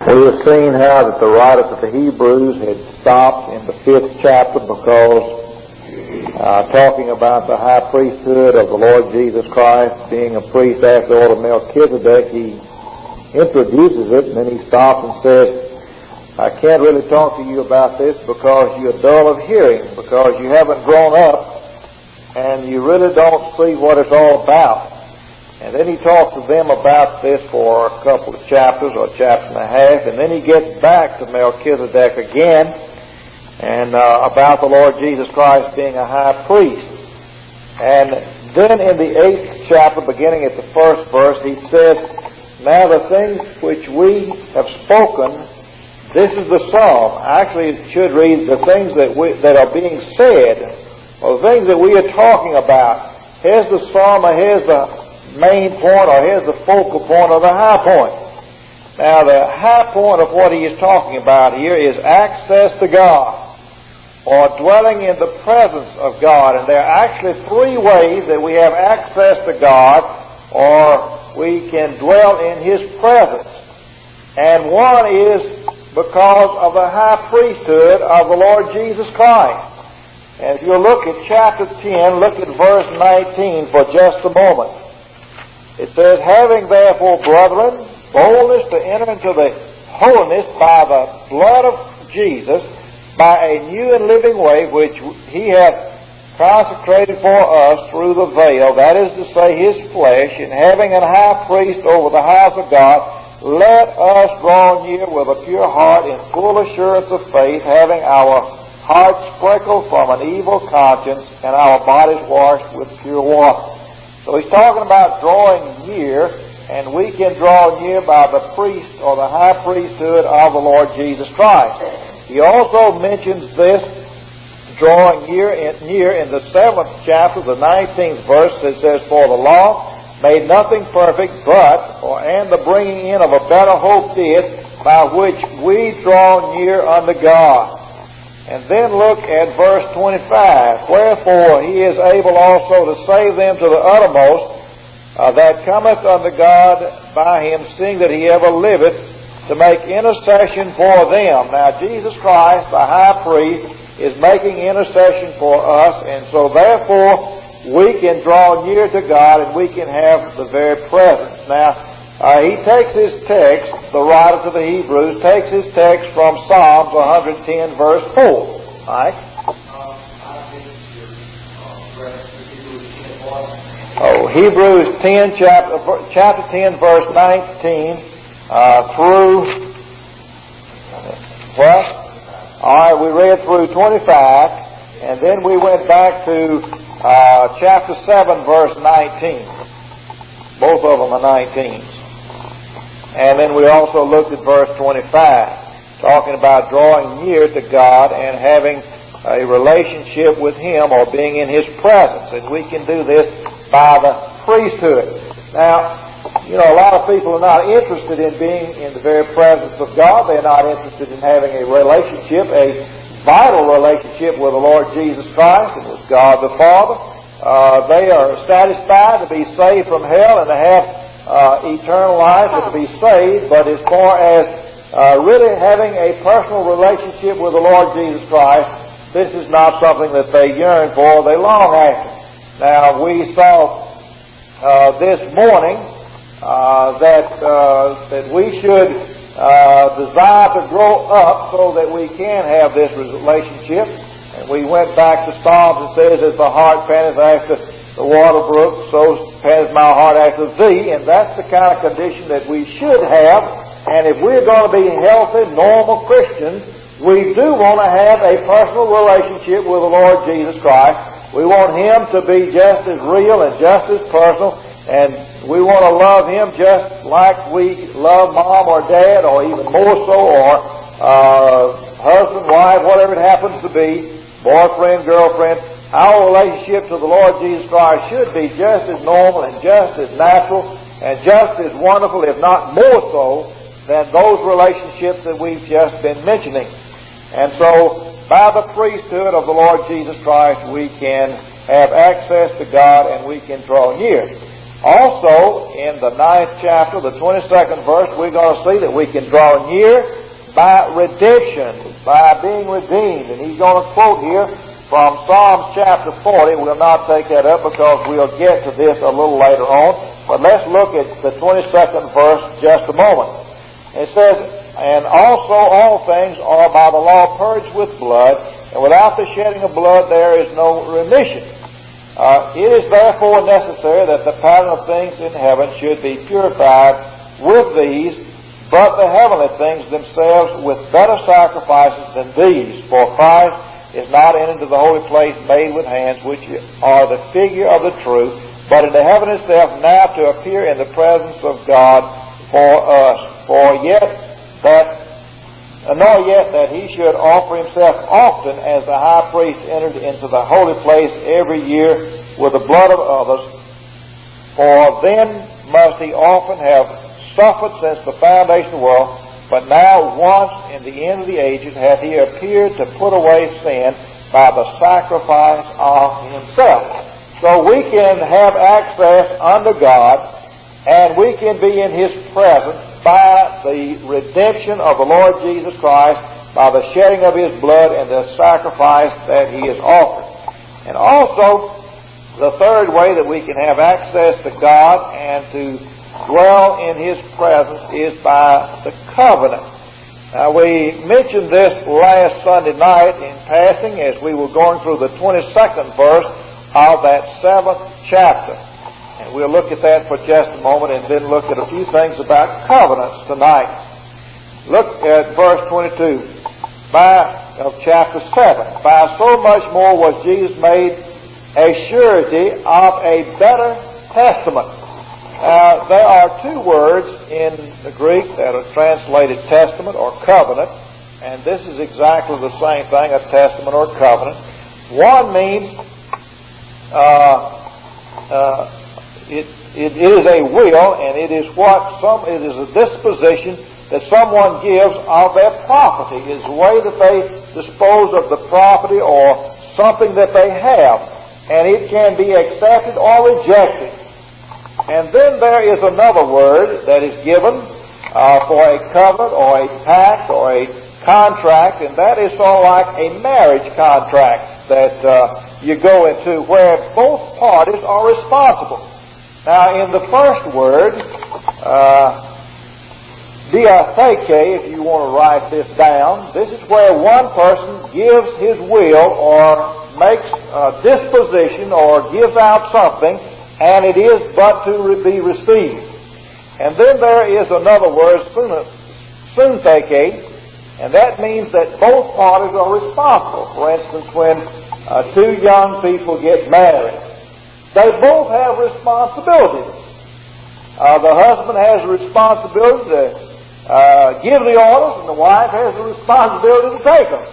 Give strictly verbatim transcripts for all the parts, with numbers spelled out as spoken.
We have seen how that the writer to the Hebrews had stopped in the fifth chapter because uh, talking about the high priesthood of the Lord Jesus Christ being a priest after the order of Melchizedek, he introduces it and then he stops and says, I can't really talk to you about this because you're dull of hearing, because you haven't grown up and you really don't see what it's all about. And then he talks to them about this for a couple of chapters or a chapter and a half, and then he gets back to Melchizedek again and uh, about the Lord Jesus Christ being a high priest. And then in the eighth chapter, beginning at the first verse, he says, now the things which we have spoken, this is the psalm. Actually, it should read the things that we, that are being said, or the things that we are talking about. Here's the psalm, or here's the main point, or here's the focal point, or the high point. Now, the high point of what he is talking about here is access to God, or dwelling in the presence of God. And there are actually three ways that we have access to God, or we can dwell in His presence. And one is because of the high priesthood of the Lord Jesus Christ. And if you look at chapter ten, look at verse nineteen for just a moment. It says, having therefore, brethren, boldness to enter into the holiness by the blood of Jesus, by a new and living way which He hath consecrated for us through the veil, that is to say, His flesh, and having an high priest over the house of God, let us draw near with a pure heart in full assurance of faith, having our hearts sprinkled from an evil conscience and our bodies washed with pure water. So he's talking about drawing near, and we can draw near by the priest or the high priesthood of the Lord Jesus Christ. He also mentions this drawing near in, near in the seventh chapter, the nineteenth verse. It says, for the law made nothing perfect, but, or and the bringing in of a better hope did, by which we draw near unto God. And then look at verse twenty-five. Wherefore he is able also to save them to the uttermost uh, that cometh unto God by him, seeing that he ever liveth, to make intercession for them. Now Jesus Christ, the high priest, is making intercession for us, and so therefore we can draw near to God and we can have the very presence. Now, Uh, he takes his text, the writer to the Hebrews, takes his text from Psalms one ten, verse four. All right? Oh, Hebrews ten, chapter, chapter ten, verse nineteen, uh, through, what? All right, we read through twenty-five, and then we went back to uh, chapter seven, verse nineteen. Both of them are nineteen. And then we also looked at verse twenty-five, talking about drawing near to God and having a relationship with Him or being in His presence. And we can do this by the priesthood. Now, you know, a lot of people are not interested in being in the very presence of God. They're not interested in having a relationship, a vital relationship with the Lord Jesus Christ and with God the Father. Uh, they are satisfied to be saved from hell and to have Uh, eternal life and to be saved, but as far as uh, really having a personal relationship with the Lord Jesus Christ, this is not something that they yearn for, they long after. Now, we saw uh, this morning uh, that uh, that we should uh, desire to grow up so that we can have this relationship. And we went back to Psalms and says, as the heart panteth after the water brook, so panteth my heart after thee. And that's the kind of condition that we should have. And if we're going to be healthy, normal Christians, we do want to have a personal relationship with the Lord Jesus Christ. We want Him to be just as real and just as personal. And we want to love Him just like we love mom or dad, or even more so, or uh, husband, wife, whatever it happens to be, boyfriend, girlfriend. Our relationship to the Lord Jesus Christ should be just as normal and just as natural and just as wonderful, if not more so, than those relationships that we've just been mentioning. And so, by the priesthood of the Lord Jesus Christ, we can have access to God and we can draw near. Also, in the ninth chapter, the twenty-second verse, we're going to see that we can draw near by redemption, by being redeemed. And he's going to quote here from Psalms chapter forty. We'll not take that up because we'll get to this a little later on. But let's look at the twenty-second verse just a moment. It says, "And also all things are by the law purged with blood, and without the shedding of blood there is no remission. Uh, it is therefore necessary that the pattern of things in heaven should be purified with these, but the heavenly things themselves with better sacrifices than these. For Christ is not entered into the holy place made with hands, which are the figure of the truth, but into heaven itself, now to appear in the presence of God for us. For yet that nor yet that he should offer himself often as the high priest entered into the holy place every year with the blood of others. For then must he often have suffered since the foundation of the world. But now once in the end of the ages hath he appeared to put away sin by the sacrifice of himself." So we can have access unto God, and we can be in his presence by the redemption of the Lord Jesus Christ, by the shedding of his blood and the sacrifice that he has offered. And also, the third way that we can have access to God and to dwell in his presence is by the covenant. Now, we mentioned this last Sunday night in passing as we were going through the twenty-second verse of that seventh chapter. And we'll look at that for just a moment and then look at a few things about covenants tonight. Look at verse twenty-two by, of chapter seven. "By so much more was Jesus made a surety of a better testament." Now, there are two words in the Greek that are translated testament or covenant, and this is exactly the same thing, a testament or covenant. One means uh, uh, It, it is a will, and it is what some, it is a disposition that someone gives of their property. It is the way that they dispose of the property or something that they have. And it can be accepted or rejected. And then there is another word that is given uh, for a covenant or a pact or a contract, and that is sort of like a marriage contract that uh, you go into where both parties are responsible. Now, in the first word, uh, diatheke, if you want to write this down, this is where one person gives his will or makes a disposition or gives out something, and it is but to be received. And then there is another word, syntheke, and that means that both parties are responsible. For instance, when uh, two young people get married, they both have responsibilities. Uh, the husband has a responsibility to uh, give the orders, and the wife has a responsibility to take them.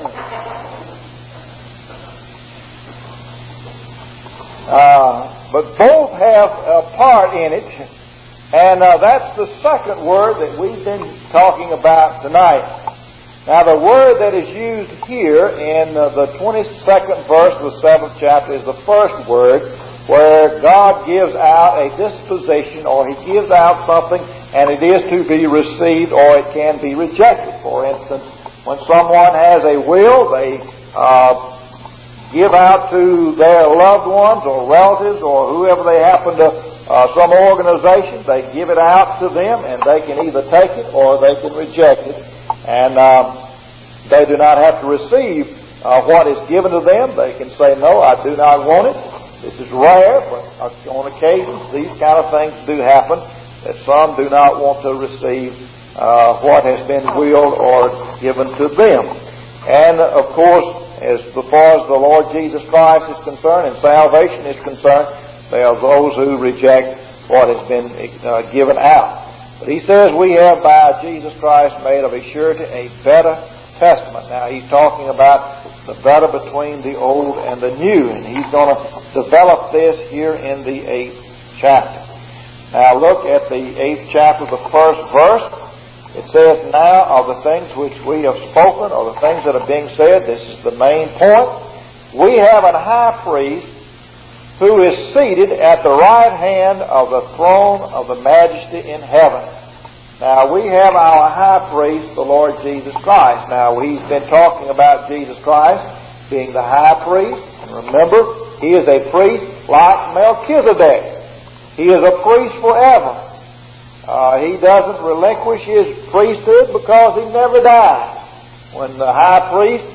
Uh, but both have a part in it, and uh, that's the second word that we've been talking about tonight. Now, the word that is used here in uh, the twenty-second verse of the seventh chapter is the first word, where God gives out a disposition, or he gives out something, and it is to be received or it can be rejected. For instance, when someone has a will, they uh, give out to their loved ones or relatives or whoever they happen to, uh, some organization, they give it out to them, and they can either take it or they can reject it. And um, they do not have to receive uh, what is given to them. They can say, "No, I do not want it." This is rare, but on occasions these kind of things do happen, that some do not want to receive uh, what has been willed or given to them. And, of course, as far as the Lord Jesus Christ is concerned and salvation is concerned, there are those who reject what has been uh, given out. But he says we have by Jesus Christ made of a surety a better testament. Now, he's talking about the better between the old and the new, and he's going to develop this here in the eighth chapter. Now look at the eighth chapter, the first verse. It says, "Now of the things which we have spoken, or the things that are being said," this is the main point, "we have a high priest who is seated at the right hand of the throne of the majesty in heaven. Now, we have our high priest, the Lord Jesus Christ. Now, we've been talking about Jesus Christ being the high priest. And remember, he is a priest like Melchizedek. He is a priest forever. Uh, he doesn't relinquish his priesthood because he never died. When the high priest,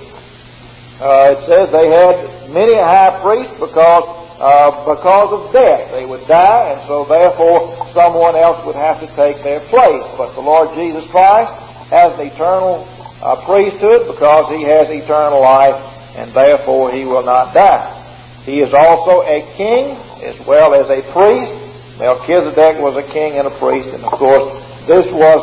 uh, it says they had many high priests because Uh, because of death. They would die, and so therefore someone else would have to take their place. But the Lord Jesus Christ has an eternal uh, priesthood because he has eternal life, and therefore he will not die. He is also a king as well as a priest. Melchizedek was a king and a priest, and of course this was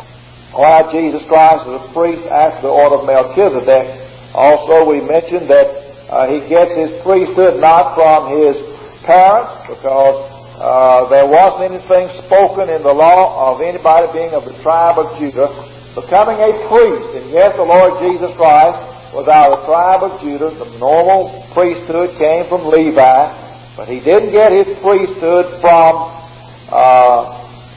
why Jesus Christ is a priest after the order of Melchizedek. Also, we mentioned that Uh, he gets his priesthood not from his parents, because uh, there wasn't anything spoken in the law of anybody being of the tribe of Judah becoming a priest. And yet the Lord Jesus Christ was out of the tribe of Judah. The normal priesthood came from Levi, but he didn't get his priesthood from uh,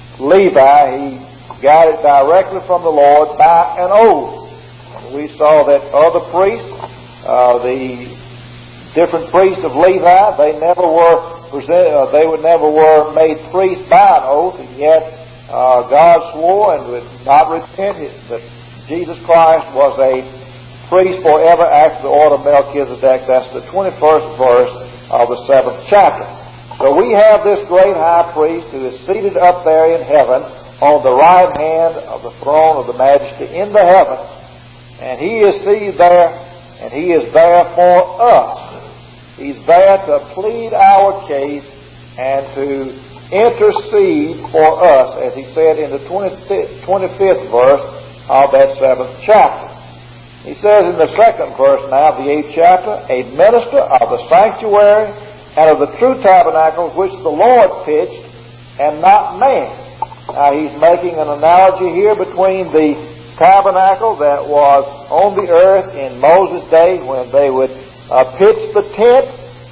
Levi. He got it directly from the Lord by an oath. And we saw that other priests, uh, the different priests of Levi, they never were presented, uh, they would never were made priests by an oath, and yet uh, God swore and would not repent that Jesus Christ was a priest forever after the order of Melchizedek. That's the twenty-first verse of the seventh chapter. So we have this great high priest who is seated up there in heaven on the right hand of the throne of the majesty in the heavens, and he is seated there, and he is there for us. He's there to plead our case and to intercede for us, as he said in the twenty-fifth verse of that seventh chapter. He says in the second verse now of the eighth chapter, a minister of the sanctuary and of the true tabernacle which the Lord pitched, and not man. Now he's making an analogy here between the tabernacle that was on the earth in Moses' day, when they would Uh, pitch the tent,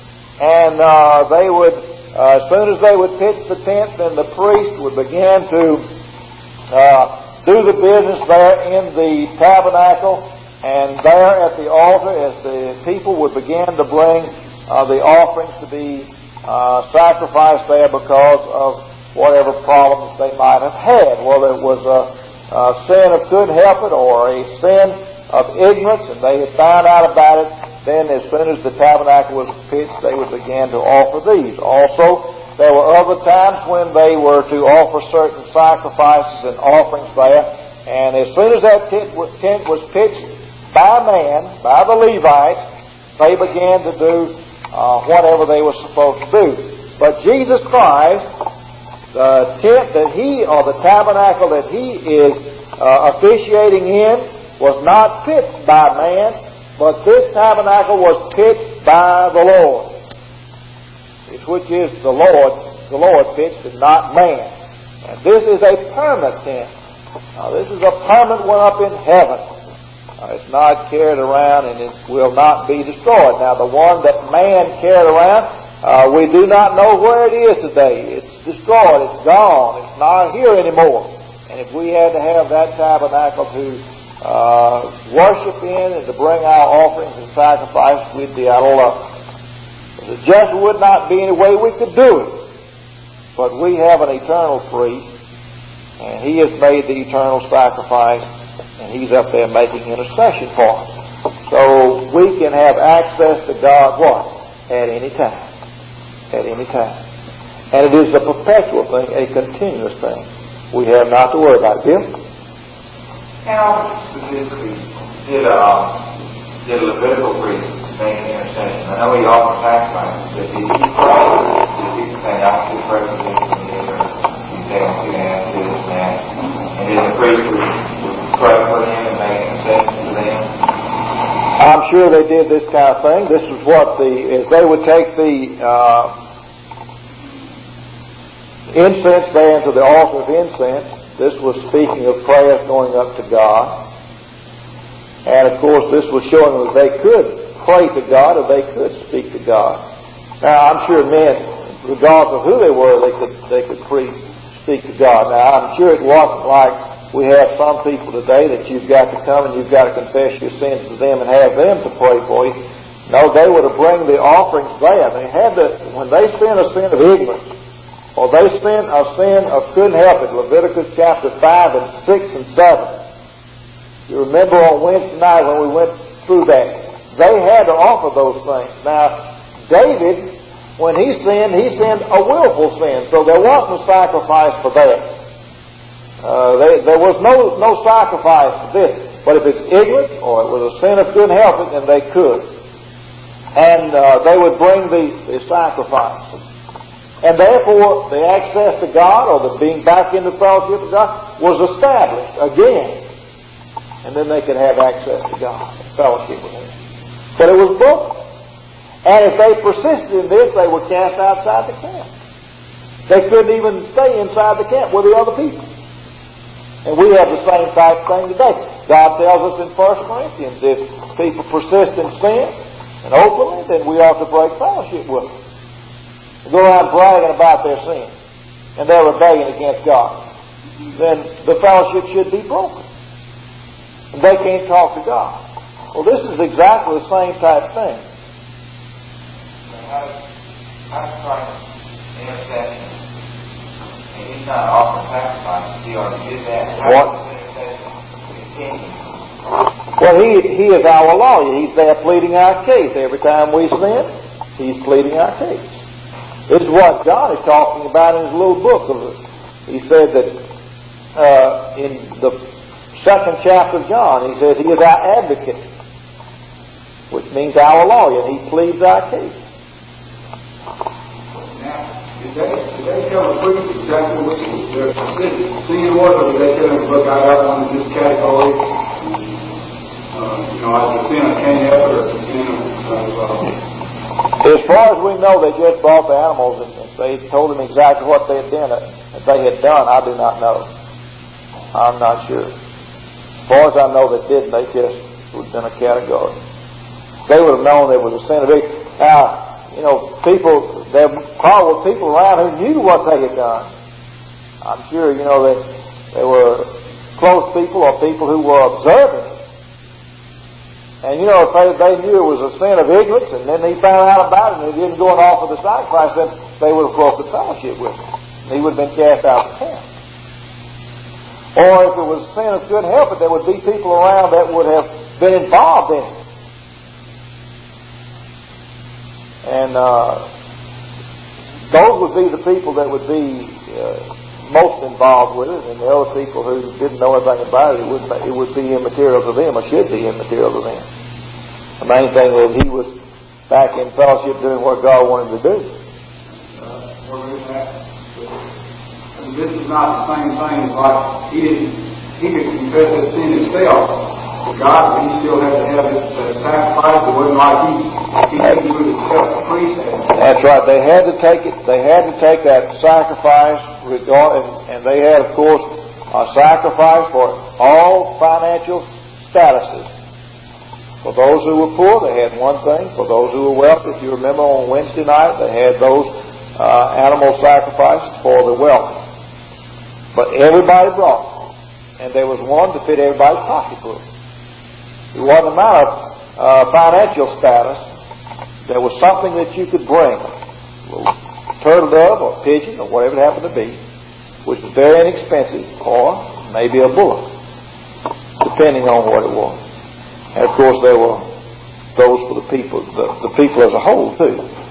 and uh, they would, uh, as soon as they would pitch the tent, then the priest would begin to uh, do the business there in the tabernacle, and there at the altar, as the people would begin to bring uh, the offerings to be uh, sacrificed there because of whatever problems they might have had, whether it was a, a sin of couldn't help it or a sin of ignorance, and they had found out about it. Then as soon as the tabernacle was pitched, they would begin to offer these. Also, there were other times when they were to offer certain sacrifices and offerings there. And as soon as that tent was pitched by man, by the Levites, they began to do uh, whatever they were supposed to do. But Jesus Christ, the tent that he, or the tabernacle that he is uh, officiating in, was not pitched by man, but this tabernacle was pitched by the Lord, which is the Lord, the Lord pitched, and not man. And this is a permanent tent. Now, this is a permanent one up in heaven. Uh, it's not carried around, and it will not be destroyed. Now, the one that man carried around, uh, we do not know where it is today. It's destroyed. It's gone. It's not here anymore. And if we had to have that tabernacle to Uh, worship in and to bring our offerings and sacrifices, we'd be out of luck. There just would not be any way we could do it. But we have an eternal priest, and he has made the eternal sacrifice, and he's up there making intercession for us. So we can have access to God, what? At any time. At any time. And it is a perpetual thing, a continuous thing. We have not to worry about it. Bill? How specifically did uh, did a Levitical priest make an intercession? I know he offered sacrifices, but did he pray? Did he say, I want to pray for this and this, or you say, I'm going to ask this and that? And then the priest would, would pray for them and make intercession for them? I'm sure they did this kind of thing. This is what the, is they would take the uh, incense there into the altar of incense. This was speaking of prayers going up to God. And of course this was showing that they could pray to God or they could speak to God. Now, I'm sure men, regardless of who they were, they could they could preach, speak to God. Now, I'm sure it wasn't like we have some people today that you've got to come and you've got to confess your sins to them and have them to pray for you. No, they were to bring the offerings there. They had to, when they sin a sin of ignorance, or they sin a sin of couldn't help it, Leviticus chapter five and six and seven. You remember on Wednesday night when we went through that, they had to offer those things. Now, David, when he sinned, he sinned a willful sin, so there wasn't a sacrifice for that. Uh, they, there was no no sacrifice for this. But if it's ignorant or it was a sin of couldn't help it, then they could. And uh, they would bring the, the sacrifice. And therefore, the access to God, or the being back into fellowship with God, was established again. And then they could have access to God and fellowship with Him. But it was broken. And if they persisted in this, they were cast outside the camp. They couldn't even stay inside the camp with the other people. And we have the same type of thing today. God tells us in First Corinthians, if people persist in sin and openly, then we ought to break fellowship with them. Go around bragging about their sin and their rebellion against God, then the fellowship should be broken. And they can't talk to God. Well, this is exactly the same type of thing. How does Christ intercession? And He's not offering sacrifice. He already did that. How What? does intercession continue? Well, he, he is our lawyer. He's there pleading our case. Every time we sin, He's pleading our case. This is what John is talking about in his little book. He said that uh, in the second chapter of John, he says He is our advocate, which means our lawyer, and He pleads our case. Now, did they, did they tell the priest exactly what their specific sin was, or did they tell them, look, I got one in this category? Uh, you know, as a sin of Cain and Abel, or a sin of... Uh, As far as we know, they just brought the animals and, and they told them exactly what they had done. If they had done, I do not know. I'm not sure. As far as I know, they didn't. They just would have been a category. They would have known there was a sin of ignorance. Now, you know, people, there probably were people around who knew what they had done. I'm sure, you know, that they were close people or people who were observing. And, you know, if they, they knew it was a sin of ignorance and then he found out about it and he didn't go and offer the sacrifice, then they would have broken fellowship with him. And he would have been cast out of the camp. Or if it was a sin of couldn't help it, there would be people around that would have been involved in it. And uh, those would be the people that would be uh, most involved with it, and the other people who didn't know anything about it, it would, it would be immaterial to them, or should be immaterial to them. The main thing is he was back in fellowship doing what God wanted him to do. Uh, this is not the same thing as like he didn't, he could confess his sin himself to God, but he still had to have this uh, sacrifice. It wasn't like he, he didn't do it himself, the priest had. That's right. They had to take it. They had to take that sacrifice, regard, and, and they had, of course, a sacrifice for all financial statuses. For those who were poor, they had one thing. For those who were wealthy, if you remember on Wednesday night, they had those uh, animal sacrifices for the wealthy. But everybody brought, and there was one to fit everybody's pocketbook. It wasn't a matter of uh, financial status. There was something that you could bring, a little turtle dove or pigeon or whatever it happened to be, which was very inexpensive, or maybe a bullock, depending on what it was. And of course, there were those for the people, the, the people as a whole too.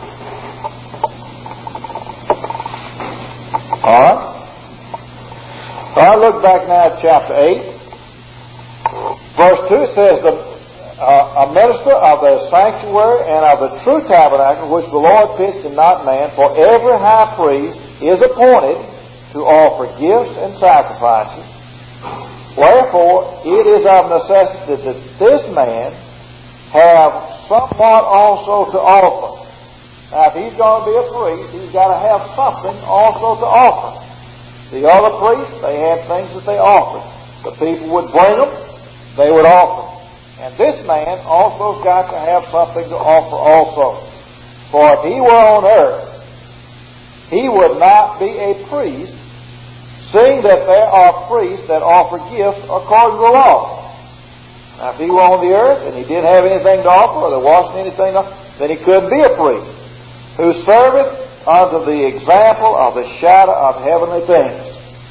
All right. All right. Look back now at chapter eight, verse two. Says the. Uh, a minister of the sanctuary and of the true tabernacle which the Lord pitched and not man, for every high priest is appointed to offer gifts and sacrifices. Wherefore it is of necessity that this man have somewhat also to offer. Now if he's going to be a priest, he's got to have something also to offer. The other priests, they had things that they offered. The people would bring them, they would offer them. And this man also got to have something to offer also. For if he were on earth, he would not be a priest, seeing that there are priests that offer gifts according to the law. Now, if he were on the earth and he didn't have anything to offer, or there wasn't anything to offer, then he couldn't be a priest, who serveth unto the example of the shadow of heavenly things,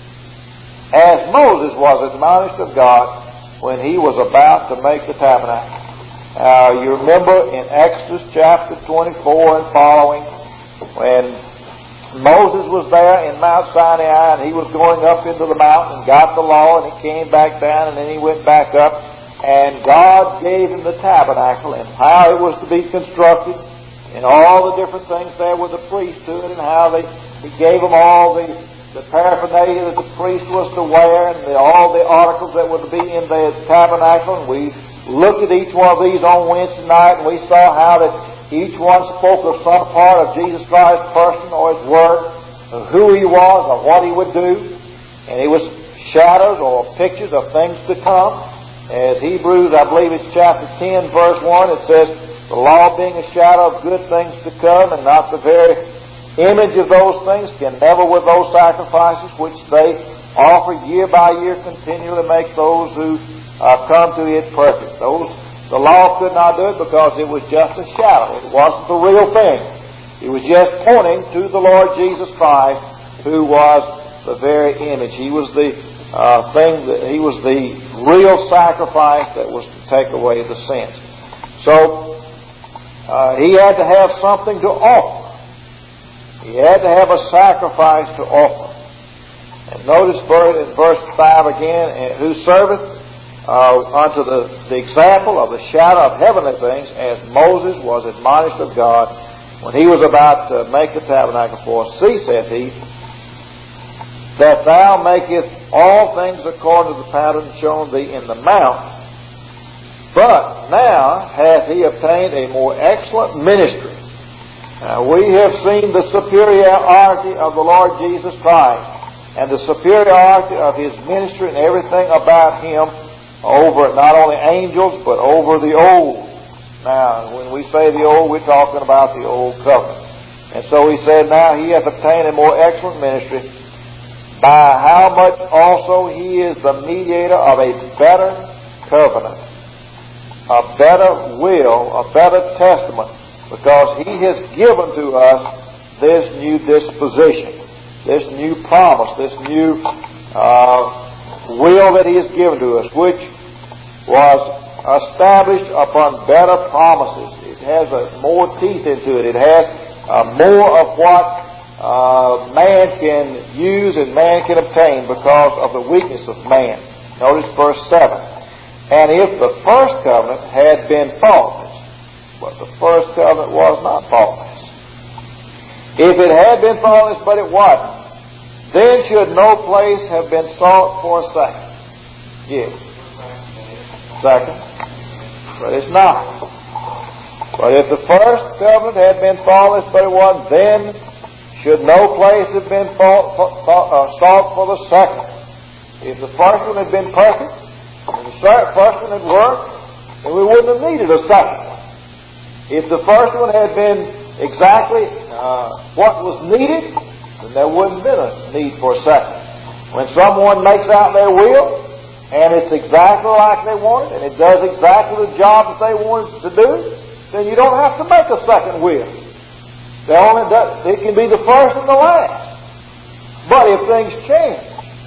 as Moses was admonished of God when he was about to make the tabernacle. Uh, you remember in Exodus chapter twenty-four and following, when Moses was there in Mount Sinai and he was going up into the mountain and got the law, and he came back down and then he went back up, and God gave him the tabernacle and how it was to be constructed and all the different things there with the priesthood, and how they, he gave them all the, the paraphernalia that the priest was to wear, and the, all the articles that were to be in the tabernacle. And we looked at each one of these on Wednesday night, and we saw how that each one spoke of some part of Jesus Christ's person or His work, of who He was or what He would do. And it was shadows or pictures of things to come. As Hebrews, I believe it's chapter ten, verse one, it says, the law being a shadow of good things to come, and not the very image of those things, can never with those sacrifices which they offer year by year continually make those who uh, come to it perfect. Those The law could not do it because it was just a shadow. It wasn't the real thing. It was just pointing to the Lord Jesus Christ, who was the very image. He was the uh, thing that He was the real sacrifice that was to take away the sins. So uh, He had to have something to offer. He had to have a sacrifice to offer. And notice in verse five again, who serveth Uh, unto the, the example of the shadow of heavenly things, as Moses was admonished of God when he was about to make the tabernacle. For see, saith he, that thou makest all things according to the pattern shown thee in the mount. But now hath he obtained a more excellent ministry. Now we have seen the superiority of the Lord Jesus Christ, and the superiority of His ministry and everything about Him over not only angels, but over the old. Now, when we say the old, we're talking about the old covenant. And so He said, now He hath obtained a more excellent ministry, by how much also He is the mediator of a better covenant, a better will, a better testament, because He has given to us this new disposition, this new promise, this new uh, will that He has given to us, which was established upon better promises. It has a more teeth into it. It has uh, more of what uh, man can use and man can obtain because of the weakness of man. Notice verse seven. And if the first covenant had been faultless, but the first covenant was not faultless. If it had been faultless, but it wasn't, then should no place have been sought for a second. Yes. Second. But it's not. But if the first covenant had been faultless, but it wasn't, then should no place have been fault, uh, sought for the second. If the first one had been perfect, and the first one had worked, then we wouldn't have needed a second one. If the first one had been exactly uh, what was needed, then there wouldn't have been a need for a second. When someone makes out their will, and it's exactly like they want it, and it does exactly the job that they want it to do, then you don't have to make a second will. They only does, it can be the first and the last. But if things change,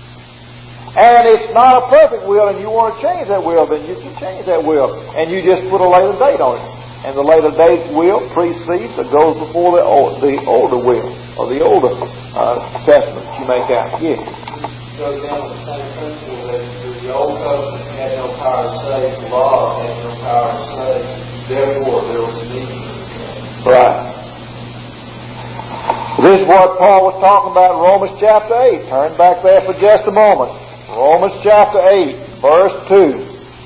and it's not a perfect will, and you want to change that will, then you can change that will, and you just put a later date on it. And the later date will precedes or goes before the, old, the older will, or the older uh, testament you make out. Yes. It goes down to the same principle that the old covenant had no power to save, the law had no power to save, therefore there was a need. Right. This is what Paul was talking about in Romans chapter eight. Turn back there for just a moment. Romans chapter eight, verse two.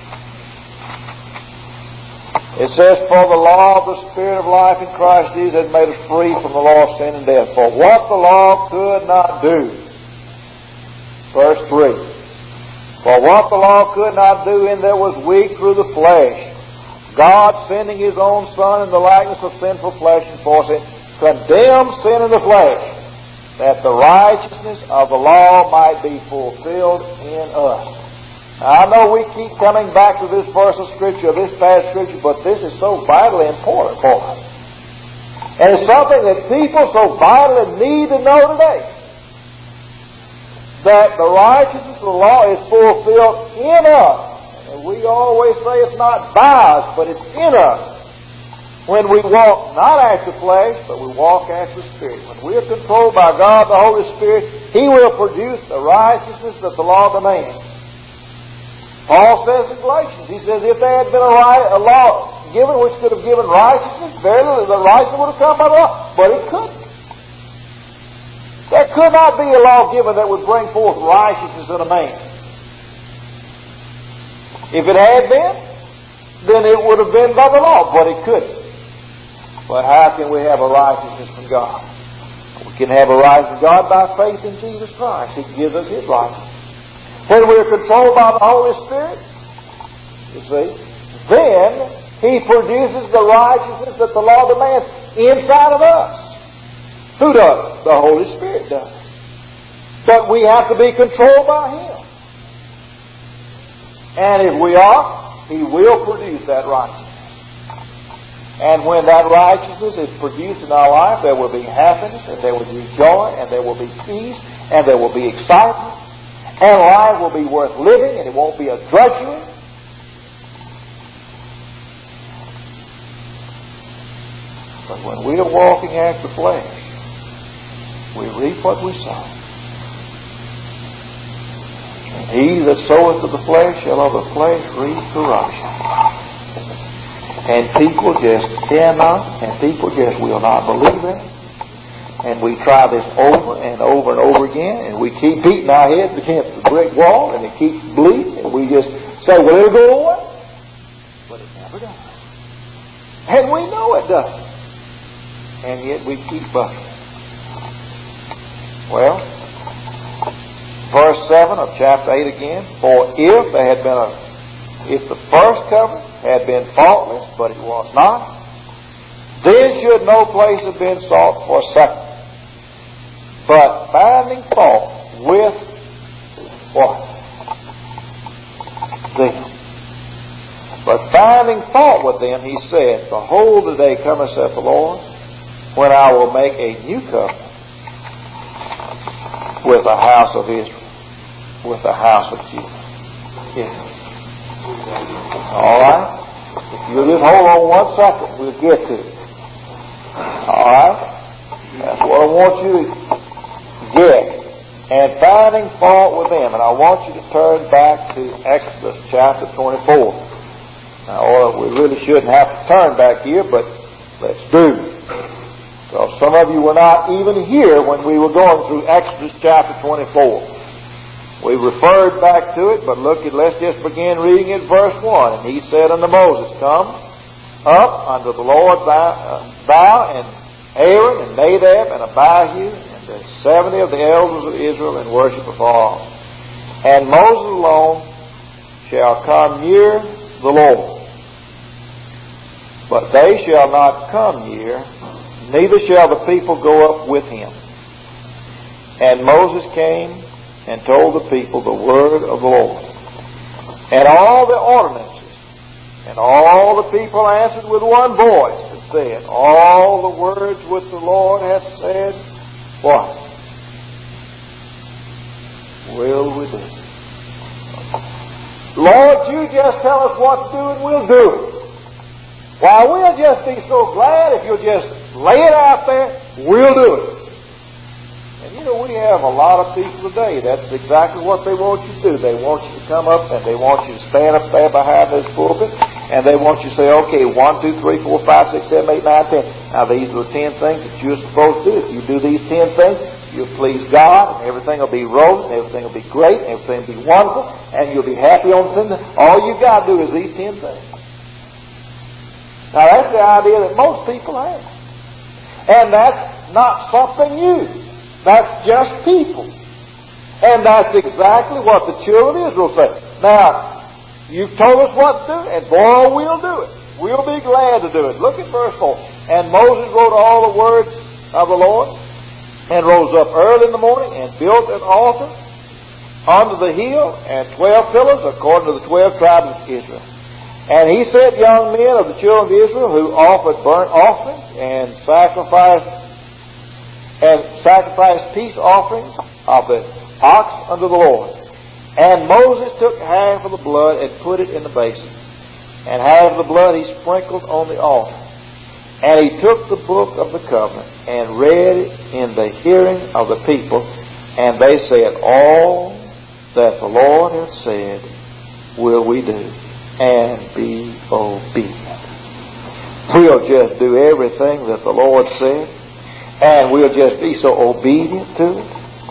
It says, for the law of the Spirit of life in Christ Jesus has made us free from the law of sin and death. For what the law could not do. Verse three. For what the law could not do in that was weak through the flesh, God sending His own Son in the likeness of sinful flesh and for sin, condemned sin in the flesh, that the righteousness of the law might be fulfilled in us. Now, I know we keep coming back to this verse of Scripture, this passage of Scripture, but this is so vitally important for us. And it's something that people so vitally need to know today. That the righteousness of the law is fulfilled in us. And we always say it's not by us, but it's in us. When we walk not after flesh, but we walk after the Spirit. When we are controlled by God, the Holy Spirit, He will produce the righteousness that the law demands. Paul says in Galatians, he says, if there had been a, right, a law given which could have given righteousness, verily the righteousness would have come by the law. But it couldn't. There could not be a law given that would bring forth righteousness in a man. If it had been, then it would have been by the law, but it couldn't. But how can we have a righteousness from God? We can have a righteousness from God by faith in Jesus Christ. He gives us His righteousness. When we are controlled by the Holy Spirit, you see, then He produces the righteousness that the law demands inside of us. Who does? The Holy Spirit does. But we have to be controlled by Him. And if we are, He will produce that righteousness. And when that righteousness is produced in our life, there will be happiness, and there will be joy, and there will be peace, and there will be excitement, and life will be worth living, and it won't be a drudgery. But when we are walking after flesh, we reap what we sow. And he that soweth to the flesh shall of the flesh reap corruption. And people just cannot, and people just will not believe it. And we try this over and over and over again, and we keep beating our heads against the brick wall, and it keeps bleeding, and we just say, well, it'll go away. But it never does. And we know it doesn't. And yet we keep bucking. Well, verse seven of chapter eight again, for if there had been a, if the first covenant had been faultless, but it was not, then should no place have been sought for second. But finding fault with what? Them. But finding fault with them, he said, behold, the day cometh, saith the Lord, when I will make a new covenant with the house of Israel, with the house of Judah. Yeah. All right? If you'll just hold on one second, we'll get to it. All right? That's what I want you to get. And finding fault with them. And I want you to turn back to Exodus chapter twenty-four. Now, or we really shouldn't have to turn back here, but let's do. Because some of you were not even here when we were going through Exodus chapter twenty-four. We referred back to it, but look at, let's just begin reading at verse one. And he said unto Moses, come up unto the Lord thou, uh, thou and Aaron and Nadab and Abihu and the seventy of the elders of Israel and worship before him. And Moses alone shall come near the Lord. But they shall not come near, neither shall the people go up with him. And Moses came and told the people the word of the Lord, and all the ordinances, and all the people answered with one voice and said, all the words which the Lord hath said, what? Will we do? Lord, you just tell us what to do and we'll do it. Why, we'll just be so glad if you'll just lay it out there, we'll do it. And you know, we have a lot of people today, that's exactly what they want you to do. They want you to come up and they want you to stand up there behind this pulpit and they want you to say, okay, one, two, three, four, five, six, seven, eight, nine, ten. Now these are the ten things that you're supposed to do. If you do these ten things, you'll please God, and everything will be rosy, and everything will be great, and everything will be wonderful, and you'll be happy on Sunday. All you got to do is these ten things. Now that's the idea that most people have. And that's not something new. That's just people. And that's exactly what the children of Israel say. Now, you've told us what to do, and boy, we'll do it. We'll be glad to do it. Look at verse four. And Moses wrote all the words of the Lord, and rose up early in the morning, and built an altar under the hill, and twelve pillars, according to the twelve tribes of Israel. And he set young men of the children of Israel who offered burnt offerings and sacrificed and sacrificed peace offerings of the ox unto the Lord. And Moses took half of the blood and put it in the basin, and half of the blood he sprinkled on the altar. And he took the book of the covenant and read it in the hearing of the people, and they said, all that the Lord hath said will we do, and be obedient. We'll just do everything that the Lord said, and we'll just be so obedient to it.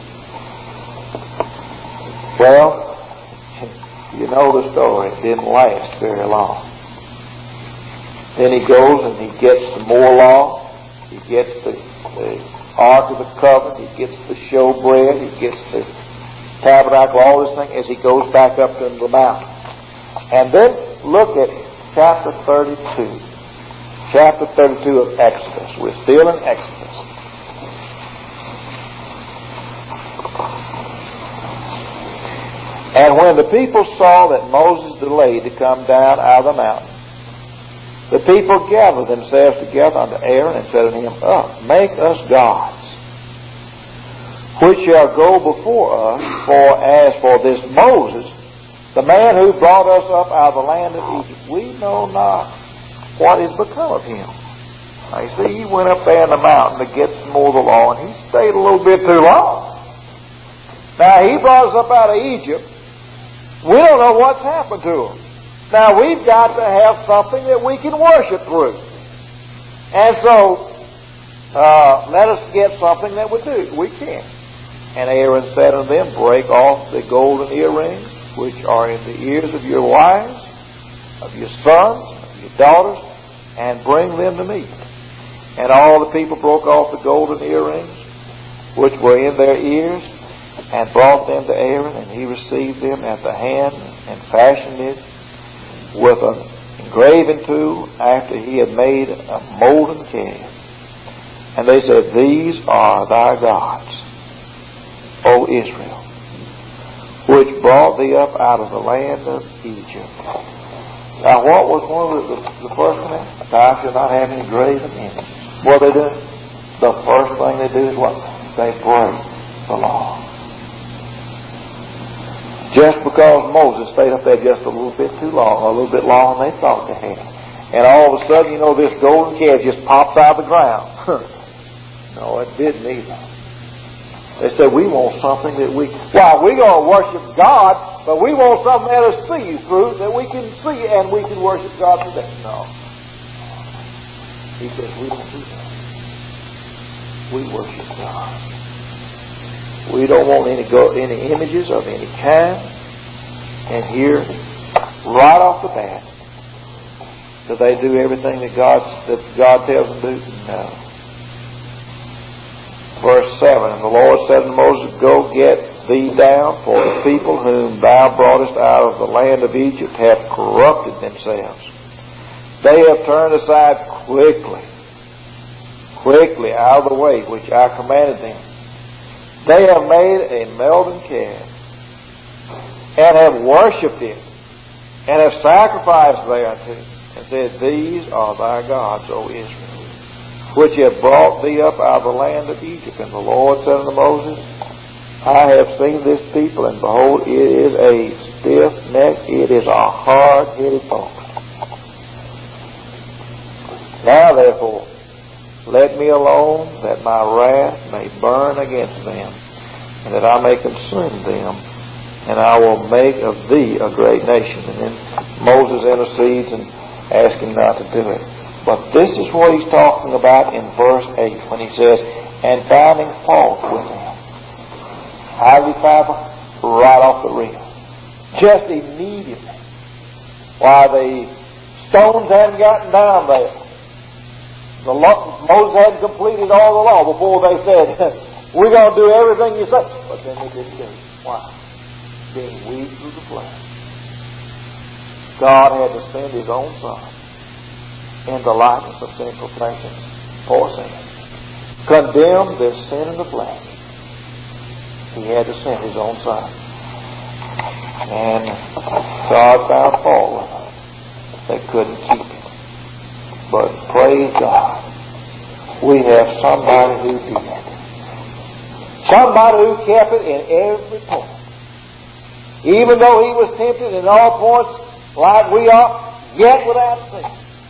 Well, you know the story. It didn't last very long. Then he goes and he gets some more law. He gets the, the Ark of the Covenant. He gets the showbread. He gets the tabernacle, all this thing, as he goes back up to the mountain. And then look at chapter thirty-two. Chapter thirty-two of Exodus. We're still in Exodus. And when the people saw that Moses delayed to come down out of the mountain, the people gathered themselves together unto Aaron and said unto him, Up, make us gods, which shall go before us. For as for this Moses, the man who brought us up out of the land of Egypt, we know not what is become of him. Now you see, he went up there in the mountain to get some more of the law, and he stayed a little bit too long. Now he brought us up out of Egypt. We don't know what's happened to him. Now we've got to have something that we can worship through. And so, uh, let us get something that we do. We can. And Aaron said unto them, Break off the golden earrings which are in the ears of your wives, of your sons, of your daughters, and bring them to me. And all the people broke off the golden earrings which were in their ears, and brought them to Aaron, and he received them at the hand, and fashioned it with an engraving tool after he had made a molten calf. And they said, These are thy gods, O Israel, which brought thee up out of the land of Egypt. Now what was one of the, the, the first thing? Thou shalt not have any graven images. What they do? The first thing they do is what? They break the law. Just because Moses stayed up there just a little bit too long, a little bit longer than they thought they had. And all of a sudden, you know, this golden calf just pops out of the ground. No, it didn't either. They said, we want something that we, well, we're going to worship God, but we want something that'll see through, that we can see and we can worship God through that. No. He says, we don't do that. We worship God. We don't want any go, any images of any kind. And here, right off the bat, do they do everything that God that God tells them to do? No. Verse seven, And the Lord said to Moses, Go get thee down, for the people whom thou broughtest out of the land of Egypt have corrupted themselves. They have turned aside quickly, quickly out of the way which I commanded them. They have made a melting calf, and have worshipped it, and have sacrificed thereunto, and said, These are thy gods, O Israel, which have brought thee up out of the land of Egypt. And the Lord said unto Moses, I have seen this people, and behold, it is a stiff neck, it is a hard-headed folk. Now therefore, let me alone, that my wrath may burn against them, and that I may consume them, and I will make of thee a great nation. And then Moses intercedes and asks him not to do it. But this is what he's talking about in verse eight, when he says, and finding fault with them. How did he find fault? Right off the rib. Just immediately. Why, the stones hadn't gotten down there. The law, Moses hadn't completed all the law before they said, we're going to do everything you say. But then they didn't do it. Why? Being weak through the flesh. God had to send His own Son in the likeness of sinful flesh for sin. Condemned their sin in the flesh. He had to send His own Son. And God found fault with them. They couldn't keep it. But praise God, we have somebody who did. Somebody who kept it in every point. Even though He was tempted in all points like we are, yet without sin.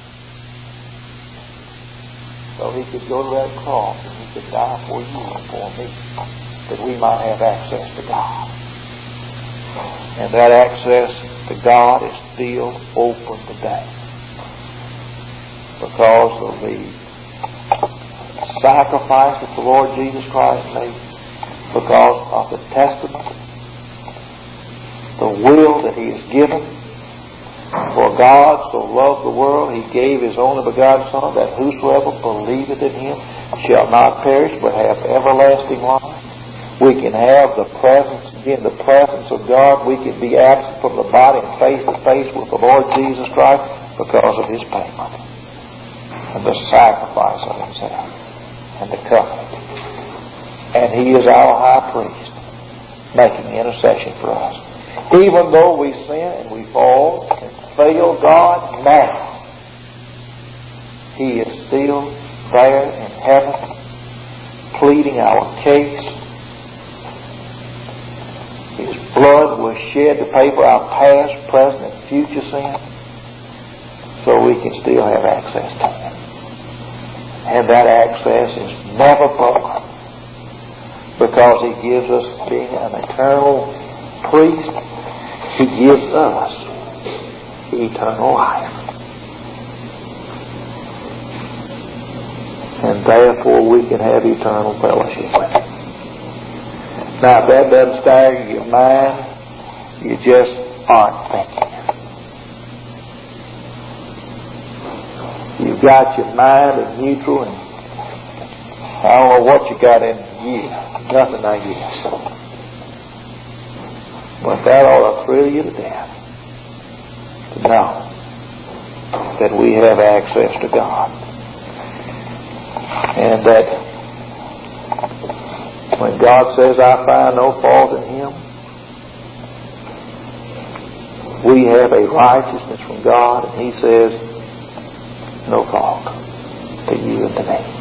So He could go to that cross and He could die for you and for me, that we might have access to God. And that access to God is still open today because of the sacrifice that the Lord Jesus Christ made, because of the testament, the will that He has given. For God so loved the world, He gave His only begotten Son, that whosoever believeth in Him shall not perish, but have everlasting life. We can have the presence, in the presence of God. We can be absent from the body and face to face with the Lord Jesus Christ because of His payment and the sacrifice of Himself and the covenant. And He is our high priest, making intercession for us. Even though we sin and we fall and fail God now, He is still there in heaven, pleading our case. His blood was shed to pay for our past, present, and future sin, so we can still have access to Him. And that access is never broken, because He gives us, being an eternal priest, He gives us eternal life. And therefore we can have eternal fellowship with Him. Now if that doesn't stagger your mind, you just aren't thinking. You've got your mind in neutral, and I don't know what you got in you. Nothing, I guess. But that ought to thrill you to death, to know that we have access to God. And that when God says, I find no fault in Him, we have a righteousness from God, and He says, no fault to you and to me.